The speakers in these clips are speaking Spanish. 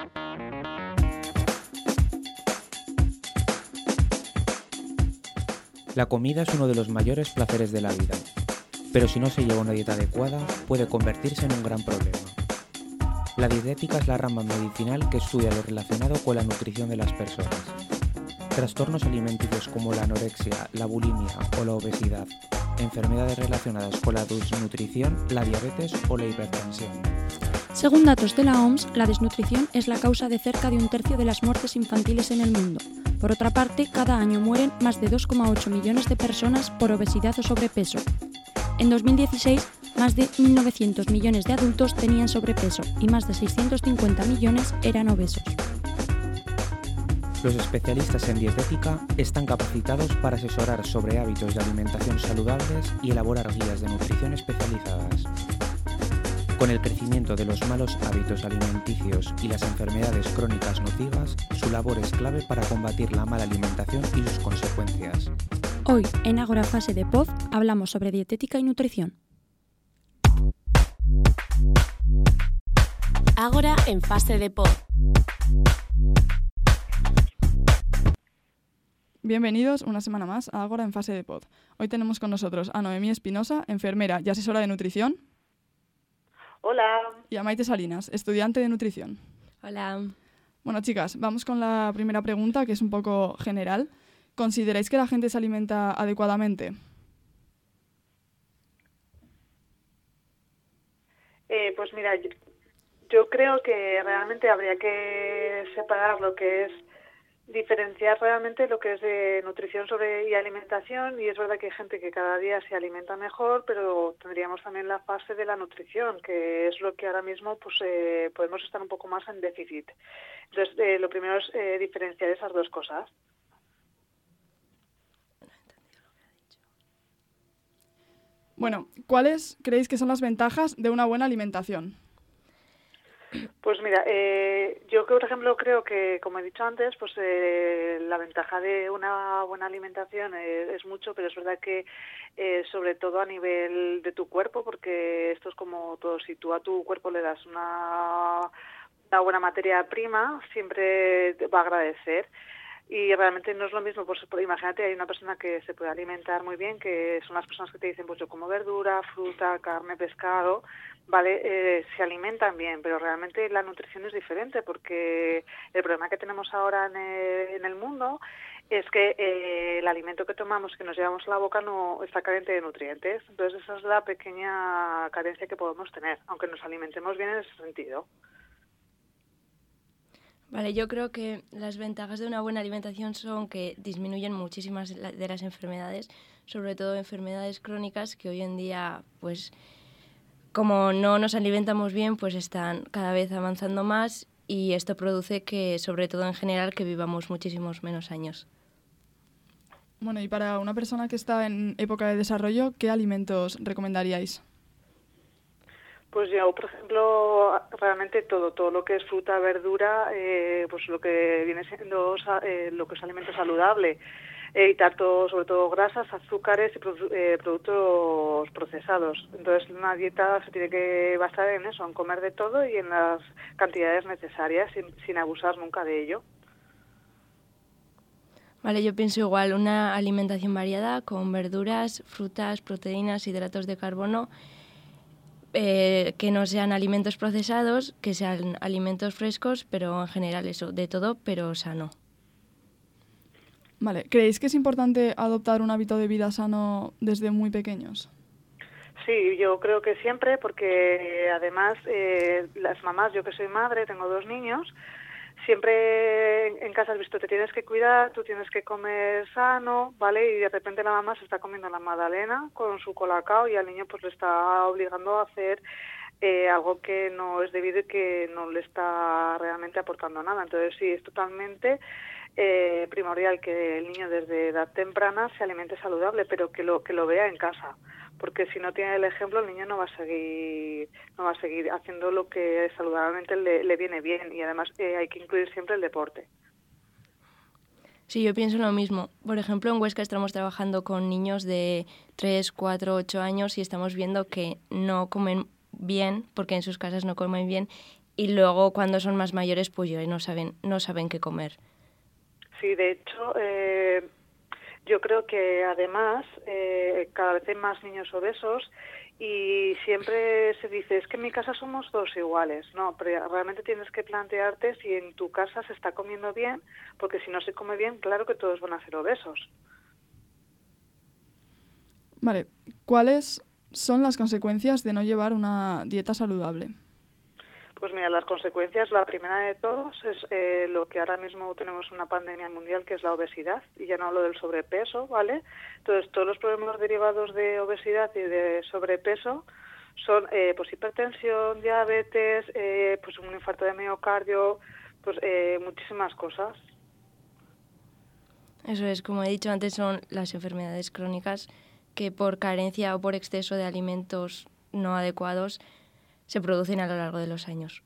La comida es uno de los mayores placeres de la vida, pero si no se lleva una dieta adecuada, puede convertirse en un gran problema. La dietética es la rama medicinal que estudia lo relacionado con la nutrición de las personas. Trastornos alimenticios como la anorexia, la bulimia o la obesidad, enfermedades relacionadas con la desnutrición, la diabetes o la hipertensión. Según datos de la OMS, la desnutrición es la causa de cerca de un tercio de las muertes infantiles en el mundo. Por otra parte, cada año mueren más de 2,8 millones de personas por obesidad o sobrepeso. En 2016, más de 1.900 millones de adultos tenían sobrepeso y más de 650 millones eran obesos. Los especialistas en dietética están capacitados para asesorar sobre hábitos de alimentación saludables y elaborar guías de nutrición especializadas. Con el crecimiento de los malos hábitos alimenticios y las enfermedades crónicas nocivas, su labor es clave para combatir la mala alimentación y sus consecuencias. Hoy, en Ágora Fase de Pod, hablamos sobre dietética y nutrición. Ágora en Fase de Pod. Bienvenidos una semana más a Ágora en Fase de Pod. Hoy tenemos con nosotros a Noemí Espinosa, enfermera y asesora de nutrición. Hola. Y a Maite Salinas, estudiante de nutrición. Hola. Bueno, chicas, vamos con la primera pregunta, que es un poco general. ¿Consideráis que la gente se alimenta adecuadamente? Pues mira, yo creo que realmente habría que separar lo que es diferenciar realmente lo que es de nutrición y alimentación, y es verdad que hay gente que cada día se alimenta mejor, pero tendríamos también la fase de la nutrición, que es lo que ahora mismo pues podemos estar un poco más en déficit. Entonces, lo primero es diferenciar esas dos cosas. Bueno, ¿cuáles creéis que son las ventajas de una buena alimentación? Pues mira, yo por ejemplo creo que, como he dicho antes, pues la ventaja de una buena alimentación es mucho, pero es verdad que sobre todo a nivel de tu cuerpo, porque esto es como todo, si tú a tu cuerpo le das una buena materia prima, siempre te va a agradecer. Y realmente no es lo mismo, pues imagínate, hay una persona que se puede alimentar muy bien, que son las personas que te dicen, pues yo como verdura, fruta, carne, pescado, vale, se alimentan bien, pero realmente la nutrición es diferente, porque el problema que tenemos ahora en el mundo es que el alimento que tomamos, que nos llevamos a la boca, no está carente de nutrientes. Entonces esa es la pequeña carencia que podemos tener, aunque nos alimentemos bien en ese sentido. Vale, yo creo que las ventajas de una buena alimentación son que disminuyen muchísimas de las enfermedades, sobre todo enfermedades crónicas que hoy en día, pues, como no nos alimentamos bien, pues están cada vez avanzando más, y esto produce que, sobre todo en general, que vivamos muchísimos menos años. Bueno, y para una persona que está en época de desarrollo, ¿qué alimentos recomendaríais? Pues yo, por ejemplo, realmente todo lo que es fruta, verdura, pues lo que viene siendo lo que es alimento saludable, evitar todo, sobre todo grasas, azúcares y productos procesados. Entonces una dieta se tiene que basar en eso, en comer de todo y en las cantidades necesarias, sin abusar nunca de ello. Vale, yo pienso igual, una alimentación variada con verduras, frutas, proteínas, hidratos de carbono, que no sean alimentos procesados, que sean alimentos frescos, pero en general eso, de todo, pero sano. Vale, ¿creéis que es importante adoptar un hábito de vida sano desde muy pequeños? Sí, yo creo que siempre, porque además las mamás, yo que soy madre, tengo 2 niños, siempre en casa has visto, te tienes que cuidar, tú tienes que comer sano, ¿vale? Y de repente la mamá se está comiendo la magdalena con su colacao y al niño pues le está obligando a hacer algo que no es debido y que no le está realmente aportando nada. Entonces sí, es totalmente primordial que el niño desde edad temprana se alimente saludable, pero que lo vea en casa, porque si no tiene el ejemplo el niño no va a seguir haciendo lo que saludablemente le viene bien, y además hay que incluir siempre el deporte. Sí, yo pienso lo mismo. Por ejemplo, en Huesca estamos trabajando con niños de 3, 4, 8 años y estamos viendo que no comen bien, porque en sus casas no comen bien, y luego cuando son más mayores pues ya no saben qué comer. Sí, de hecho, yo creo que además cada vez hay más niños obesos y siempre se dice, es que en mi casa somos todos iguales. No, pero realmente tienes que plantearte si en tu casa se está comiendo bien, porque si no se come bien, claro que todos van a ser obesos. Vale, ¿cuáles son las consecuencias de no llevar una dieta saludable? Pues mira, las consecuencias, la primera de todos es lo que ahora mismo tenemos una pandemia mundial, que es la obesidad, y ya no hablo del sobrepeso, ¿vale? Entonces, todos los problemas derivados de obesidad y de sobrepeso son pues hipertensión, diabetes, pues un infarto de miocardio, pues muchísimas cosas. Eso es, como he dicho antes, son las enfermedades crónicas que por carencia o por exceso de alimentos no adecuados se producen a lo largo de los años.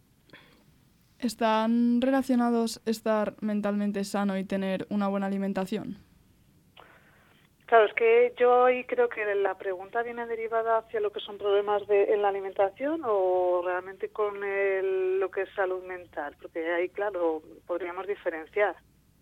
¿Están relacionados estar mentalmente sano y tener una buena alimentación? Claro, es que yo ahí creo que la pregunta viene derivada hacia lo que son problemas en la alimentación o realmente con lo que es salud mental, porque ahí, claro, podríamos diferenciar.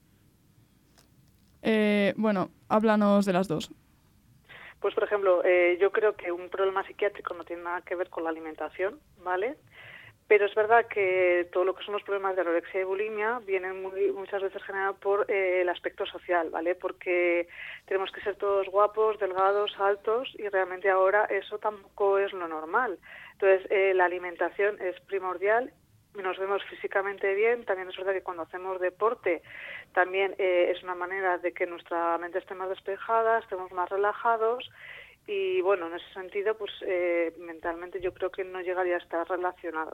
Bueno, háblanos de las dos. Pues, por ejemplo, yo creo que un problema psiquiátrico no tiene nada que ver con la alimentación, ¿vale? Pero es verdad que todo lo que son los problemas de anorexia y bulimia vienen muchas veces generados por el aspecto social, ¿vale? Porque tenemos que ser todos guapos, delgados, altos y realmente ahora eso tampoco es lo normal. Entonces, la alimentación es primordial. Nos vemos físicamente bien. También es verdad que cuando hacemos deporte también es una manera de que nuestra mente esté más despejada, estemos más relajados y bueno, en ese sentido pues mentalmente yo creo que no llegaría a estar relacionado.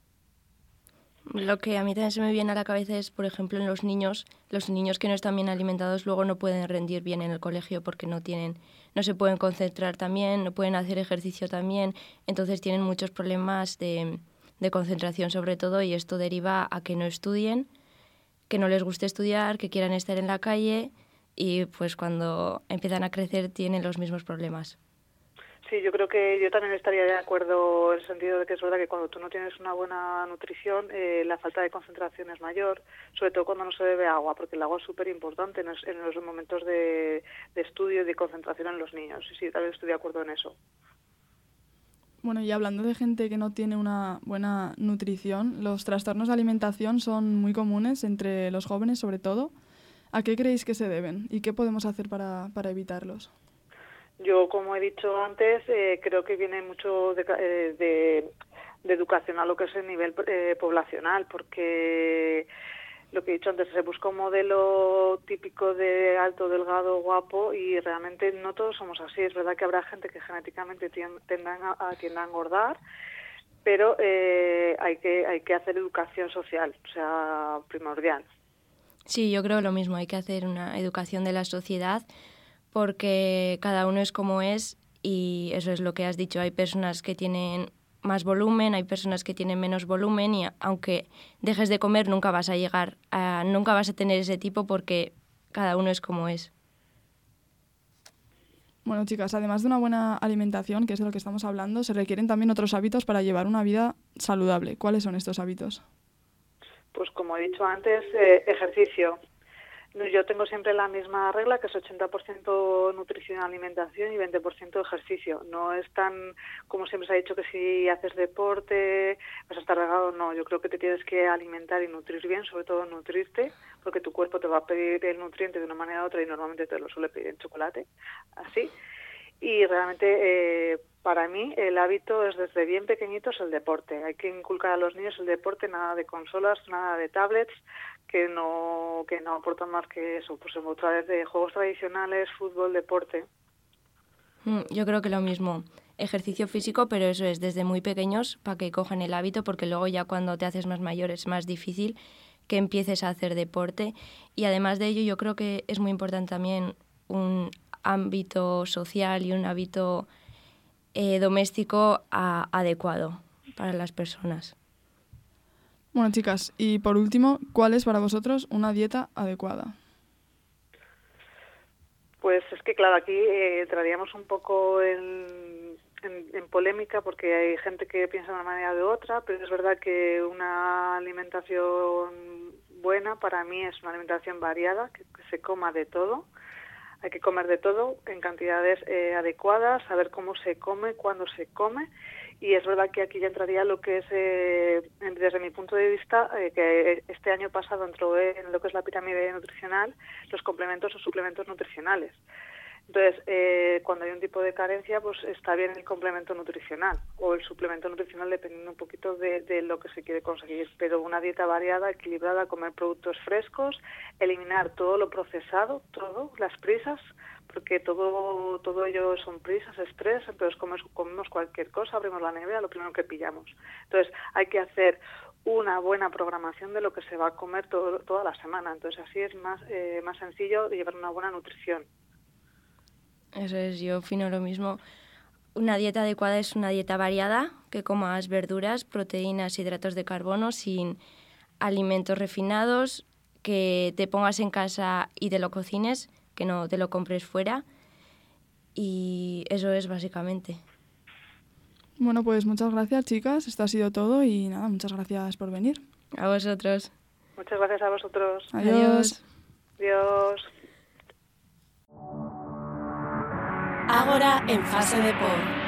Lo que a mí también se me viene a la cabeza es, por ejemplo, en los niños que no están bien alimentados luego no pueden rendir bien en el colegio porque no se pueden concentrar también, no pueden hacer ejercicio también, entonces tienen muchos problemas de concentración sobre todo y esto deriva a que no estudien, que no les guste estudiar, que quieran estar en la calle y pues cuando empiezan a crecer tienen los mismos problemas. Sí, yo creo que yo también estaría de acuerdo en el sentido de que es verdad que cuando tú no tienes una buena nutrición, la falta de concentración es mayor, sobre todo cuando no se bebe agua, porque el agua es súper importante en los momentos de estudio y de concentración en los niños. Sí, también estoy de acuerdo en eso. Bueno, y hablando de gente que no tiene una buena nutrición, los trastornos de alimentación son muy comunes entre los jóvenes, sobre todo. ¿A qué creéis que se deben y qué podemos hacer para evitarlos? Yo, como he dicho antes, creo que viene mucho de educación a lo que es el nivel poblacional, porque lo que he dicho antes, se busca un modelo típico de alto, delgado, guapo y realmente no todos somos así. Es verdad que habrá gente que genéticamente tienda a engordar, pero hay que hacer educación social, o sea, primordial. Sí, yo creo lo mismo, hay que hacer una educación de la sociedad porque cada uno es como es y eso es lo que has dicho, hay personas que tienen más volumen, hay personas que tienen menos volumen y aunque dejes de comer nunca vas a tener ese tipo porque cada uno es como es. Bueno, chicas, además de una buena alimentación, que es de lo que estamos hablando, se requieren también otros hábitos para llevar una vida saludable. ¿Cuáles son estos hábitos? Pues como he dicho antes, ejercicio. Yo tengo siempre la misma regla, que es 80% nutrición y alimentación y 20% ejercicio. No es tan, como siempre se ha dicho, que si haces deporte vas a estar delgado. No, yo creo que te tienes que alimentar y nutrir bien, sobre todo nutrirte, porque tu cuerpo te va a pedir el nutriente de una manera u otra y normalmente te lo suele pedir en chocolate, así. Y realmente para mí el hábito es desde bien pequeñitos el deporte. Hay que inculcar a los niños el deporte, nada de consolas, nada de tablets, que no aportan más que eso, pues otra vez de juegos tradicionales, fútbol, deporte. Yo creo que lo mismo, ejercicio físico, pero eso es desde muy pequeños para que cojan el hábito, porque luego ya cuando te haces más mayor es más difícil que empieces a hacer deporte. Y además de ello yo creo que es muy importante también un ámbito social y un hábito doméstico adecuado para las personas. Bueno, chicas, y por último, ¿cuál es para vosotros una dieta adecuada? Pues es que, claro, aquí entraríamos un poco en en polémica porque hay gente que piensa de una manera o de otra, pero es verdad que una alimentación buena para mí es una alimentación variada, que se coma de todo. Hay que comer de todo en cantidades adecuadas, saber cómo se come, cuándo se come. Y es verdad que aquí ya entraría lo que es, desde mi punto de vista, que este año pasado entró en lo que es la pirámide nutricional, los complementos o suplementos nutricionales. Entonces, cuando hay un tipo de carencia, pues está bien el complemento nutricional o el suplemento nutricional, dependiendo un poquito de lo que se quiere conseguir. Pero una dieta variada, equilibrada, comer productos frescos, eliminar todo lo procesado, todo, las prisas, porque todo ello son prisas, estrés. Entonces comemos cualquier cosa, abrimos la nevera, lo primero que pillamos. Entonces, hay que hacer una buena programación de lo que se va a comer toda la semana. Entonces, así es más sencillo de llevar una buena nutrición. Eso es, yo opino lo mismo. Una dieta adecuada es una dieta variada, que comas verduras, proteínas, hidratos de carbono, sin alimentos refinados, que te pongas en casa y te lo cocines, que no te lo compres fuera. Y eso es básicamente. Bueno, pues muchas gracias, chicas. Esto ha sido todo y nada, muchas gracias por venir. A vosotros. Muchas gracias a vosotros. Adiós. Adiós. Ágora en fase de pod.